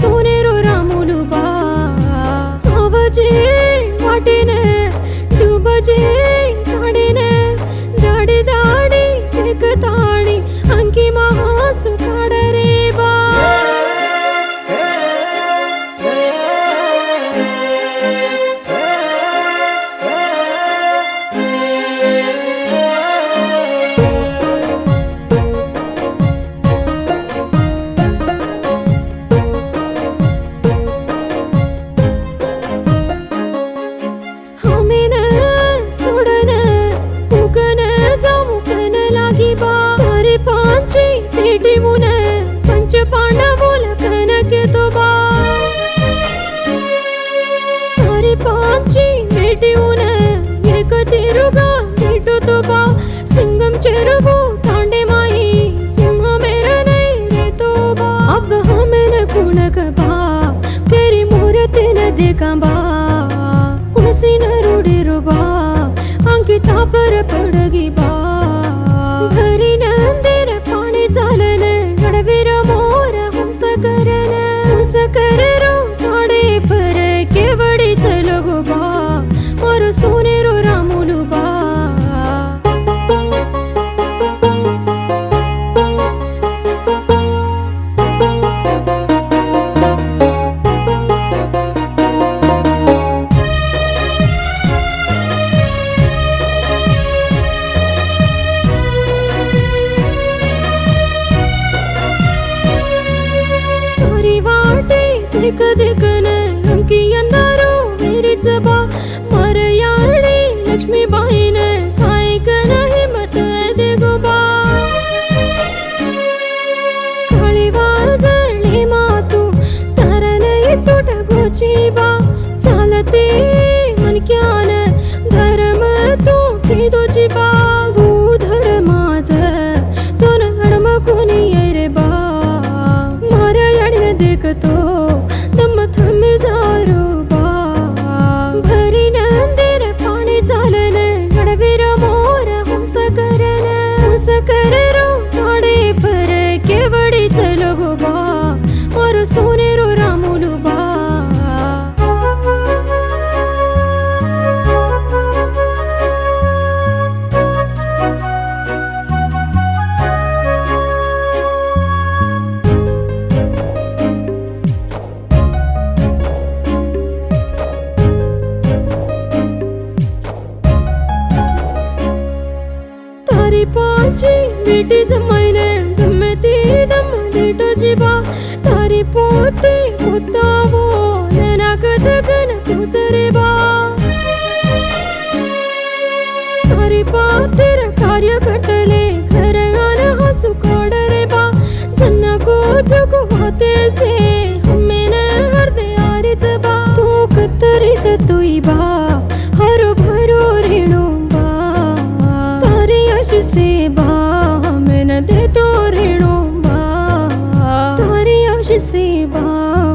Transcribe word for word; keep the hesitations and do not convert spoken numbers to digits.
सोनेरो रामुलू बा आवाजे वाटेने डुबजे ताडेने दाडी दाडी एक ताणी अंकी महासु काडरे बा पांची बेटी मुने पंच पांडवों लखन के तो बा तारे पांची बेटी मुने एक तिरुगा नीटो तो बा सिंगम चेरुबो तांडे माही सिंह मेरा नहीं रे तो बा अब हमें न कुणक बा तेरी मूर्ति न देखा बा उनसी न रूढ़ी रुबा अंकिता पर पड़गी बा घरी नंदीर पाणी चालन गडवीर मोर हुंस करन हुंस कररो ताडे पर केवडी चलो गो बा मोर सोनेरो रामुलू बा दिख दिखन अंकी अंधारो मेरी जबा मरयाड़ी लक्ष्मी बाई ने खाई कर हिम्मत दे गोबा काली वाजली मातू तारा नहीं टूट गोची बा चालते मन क्यान धर्म तू की दोची बा वो धर्माज दोन हडम कोणी रे बा मरयाड़ी ने देखतो भरी नंदीर पाणी चालन गडवीर मोर हुंस करन हुंस कररो ताडे पर केवडी चलो गो बा मोर सोनेरो रामुलू बा पांची बेटी जमाईने दम्मे ती दम देटो जीबा तारी पोती पोतावो ननाक दगन पूजरे बा तारी पातिर कार्य करतले घर आन हसू काडरे बा जन्ना को जगो हाते से हमें न हरदे आरिच बा तू कतरी से तुई बा हरो भरो रेणो से बा हमें न दे तो रेणो बा तारी आश से बा